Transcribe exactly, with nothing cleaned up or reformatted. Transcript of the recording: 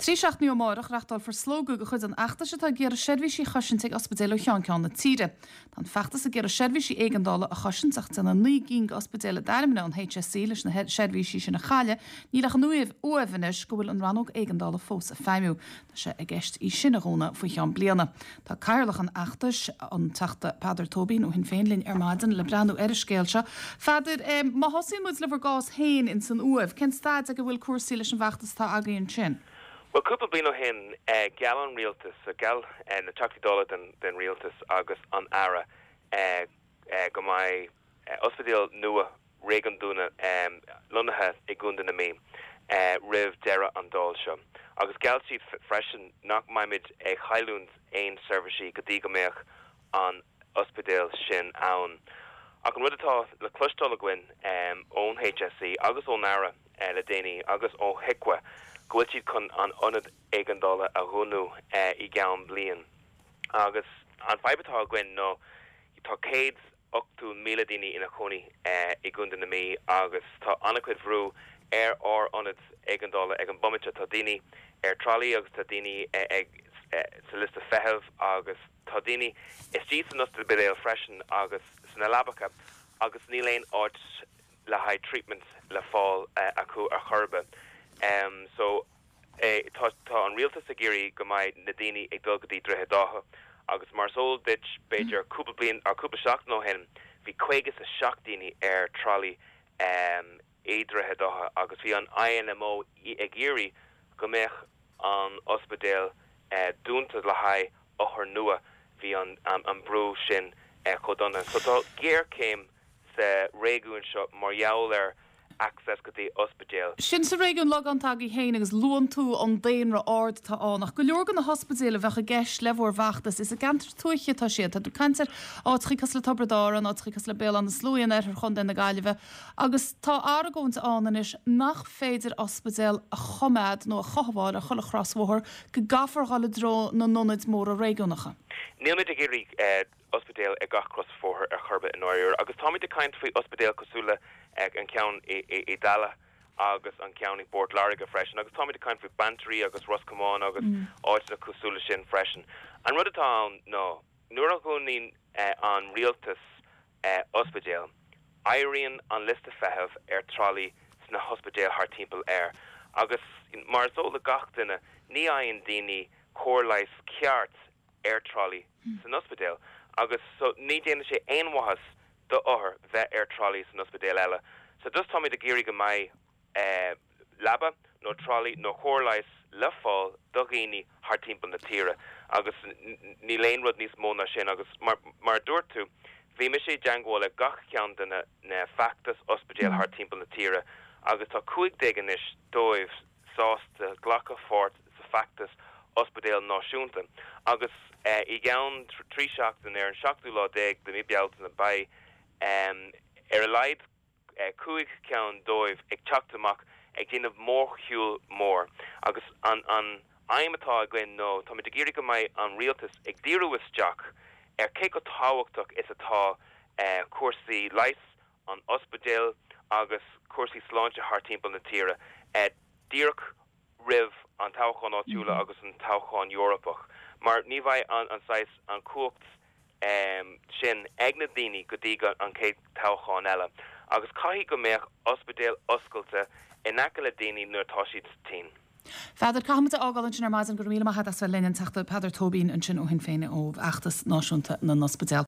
Trí seach ní amárach reachtáil for slógu go chud an achtas atá géar a seirbhísí chaisinntaigh ospidéal chean ceann na tíre. Tá feachtas a géar a seirbhísí éigeandála a chaisinnteach na ní ginn ospidéal darmna an H S C leis na seirbhísí sin na chaile, ní leach nuamh uamhanis go bhfuil an ranóg éigeandála fós a feimiú. Tá sé a gceist í sinna róna faoi chean bliana. Tá cairlach an achtas an teachta Peadar Tóibín ó hin féinlinn ar maidin le breanú ar a scéalse. Fadar, má hosaí muid le bhar gás hain in san uamh, cén stáid a go bhfuil cuasaí leis an bheachtas tá agaíonn sin? Well, couple blino hin uh, gal on realtus, a gal and uh, chakti dollar than than realtus August on ara uh, uh, go my uh, ospidil nua regan duna um lunaha igunda na me uh, riv dera on dolsha August gal sheet freshen knock my mid a highlands ein servicey gadigamech on ospidil shin aun I can read it off the clustol gwin um own H S C August on ara uh, ladani August on hekwa Gwilchid kun an onad eigendala a hunu uh, I gaun blian. Agus an fibertá gwen no tá céad octú miladini in a choni uh, I gunda na mi agus tá anaquid vrú er or onad eigendala ag an bomicha tá dini er trolley agus tá dini ag sa lista fehev agus tá dini is jí san nostal bidéil freshen agus san alabaca agus níléin ort le high treatment le fall uh, acu a churbe. Um, so, eh, tá tá an realtas a géirí go mai nadini ag dulgadí drethe dáha agus mar sol ditch Beiger cúpla blian ar cúpla seach nó hen hí chuigeas a seachdaoine ar trolley um, édrethe dáha agus hí an I N M O a géirí go mbeadh an ospidéal uh, dúnta le haid ochar nua hí an, um, an brú sin uh, chodonna. So tá géir céim sa réigún seo mar jaall ar access go dtí ospidéal. Sin sa réigiún lag an tagí héin agus luan tú an déanra ard tá annach. Go leorgan na hospidéal a bheith a gceist le bhór bheachtas is a gantar tuaiche tá siad. Tá tú cantar átrichas le tabradáran, átrichas le béal an na slúin ar chun den na gaiileh. Agus tá aragónt anan is nach féidir ospidéal a choméad nó a chohbáir a chola chrasmhór go gafar gála dro na nonid mór a réigiúnacha. Níl mid a géirí uh, ospidéal a gach cross fór ar churbe in áir agus tá mid a caint faoi ospidéal cosúla ag an ceann i dala agus an ceannig Bord Lariga freshen agus tá mid a caint faoi Bantry agus Roscommon agus áit na cosúla sin freshen. An rud atá no nuair a gúnaín uh, an realtas uh, ospidéal Irene an lista fehev ar trolley sna hospidéal haar timppel air agus mar zóla gach duine ní aon daoine cóirlais ceart air trolley san ospidéal agus so ní déana sé aonmhachas do other bheith air trolley san ospidéal eile. So dus tá mid a géirí go mai uh, laba nó trolley nó chóirlais le fáil do géine haar timppel na tíre agus ní léon rud níos mó na sin agus mar, mar dúirtú bhí me sé deangáil a gach ceann na, na factas ospidéal haar timppel na tíre agus tá cuaig déganis dóibh sásta ghlacha fort sa factas ospidéal náisiúnta agus uh, I gceann trí seachtain ar an seachtú lá déag de mi bealta na bai um, ar a leid uh, cuaig ceann dóibh ag teachtamach ag déanamh mór hiúil mór agus an, an aimimetá a glen nó tá mid a géirí go mai an realtas ag díú isteach ar cé go táhachtach is atá uh, cuasaí leis an ospidéal agus cuasaí sláinte haar timppel na tíre uh, díreach rih an táchán áitiúla agus an táchán Europach mar ní bhaid an an sais an cuacht um, sin ag na daoine go dtí an cé táchán eile agus caithfidh go mbeadh ospidéal oscailte in aice le daoine nuair tá siad tin. Fadar cahamata ágálann sin ar maidin go míle maithe as bheith linn teachta Peadar Tóibín an sin ó hin féine ó bheachtas náisiúnta na ospidéal.